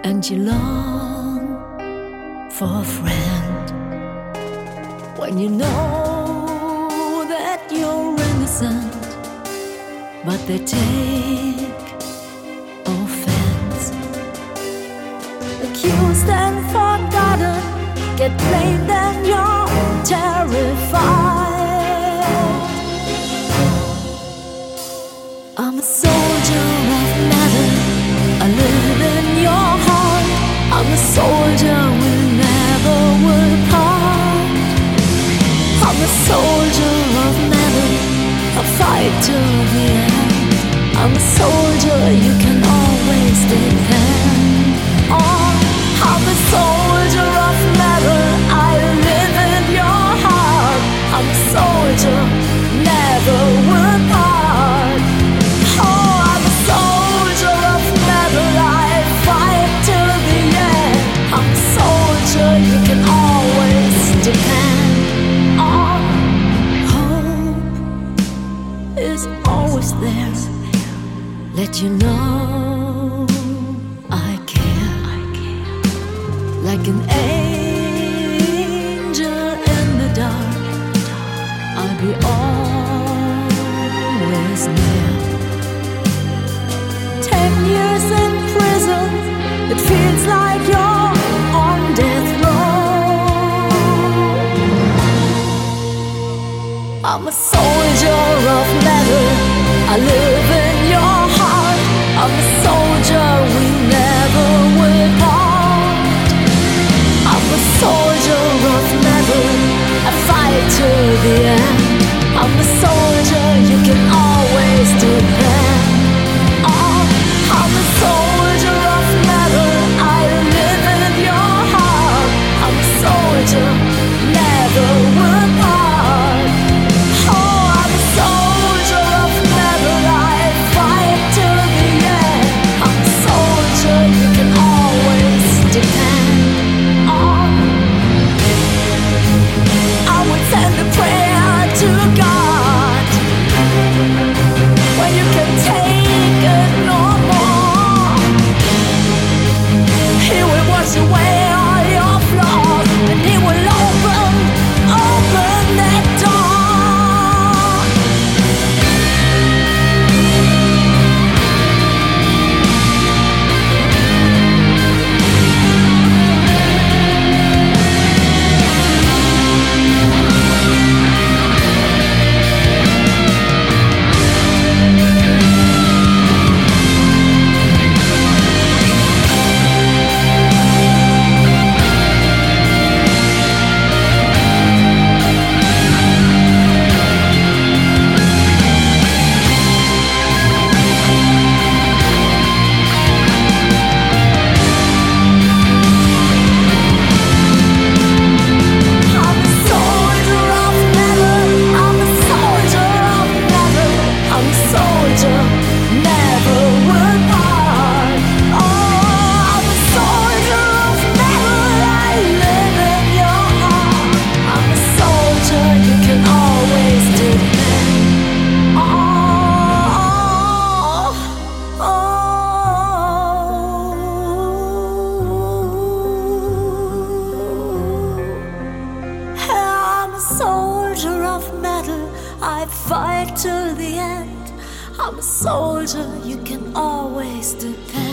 and you long for a friend. When you know that you're innocent, but they take offense. Accused and forgotten, get blamed and you're terrified. I'm a soldier of metal, I live in your heart. I'm a soldier we never will part. I'm a soldier of metal, I fight till the end. I'm a soldier you can always depend on. I'm a soldier of metal, I live in your heart. I'm a soldier, never will part. Oh, I'm a soldier of metal, I fight till the end. I'm a soldier you can always depend on. Hope is always there, let you know I care. Like an angel in the dark, I'll be always near. 10 years in prison, it feels like you're on death row. I'm a soldier of metal, I live in your heart. I'm a soldier we never will part. I'm a soldier of metal, I fight till the end. I'm a soldier you can always depend on. I'm a soldier of metal, I live in your heart. I'm a soldier, never will part. Oh, I'm a soldier of metal, I fight till the end. I'm a soldier you can always depend on. I would send a prayer to God when you can take it no more. He will wash away all your flaws, and He will open that door. Soldier of metal, I fight till the end. I'm a soldier you can always depend